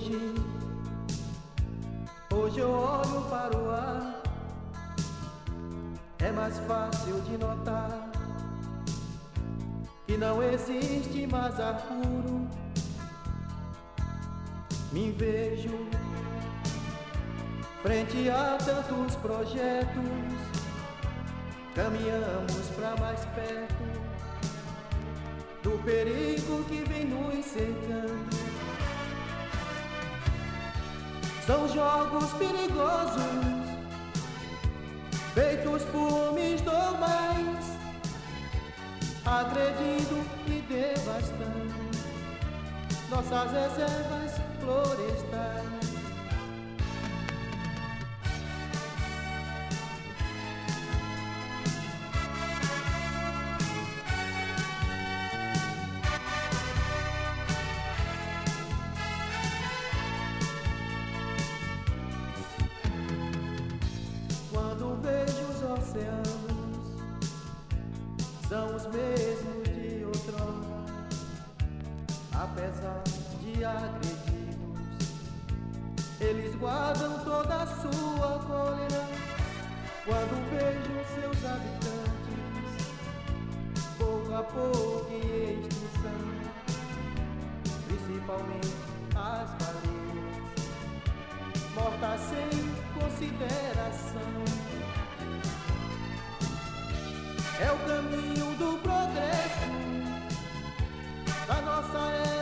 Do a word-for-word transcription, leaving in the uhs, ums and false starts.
Hoje, hoje eu olho para o ar, é mais fácil de notar que não existe mais ar puro. Me vejo frente a tantos projetos, caminhamos pra mais perto do perigo que vem nos cercando. São jogos perigosos, feitos por homens normais, agredindo e devastando nossas reservas florestais. Quando vejo os oceanos, são os mesmos de outrora, apesar de agredidos, eles guardam toda a sua cólera. Quando vejo seus habitantes, pouco a pouco em extinção, principalmente as baleias, mortas sem consideração. É o caminho do progresso da nossa era.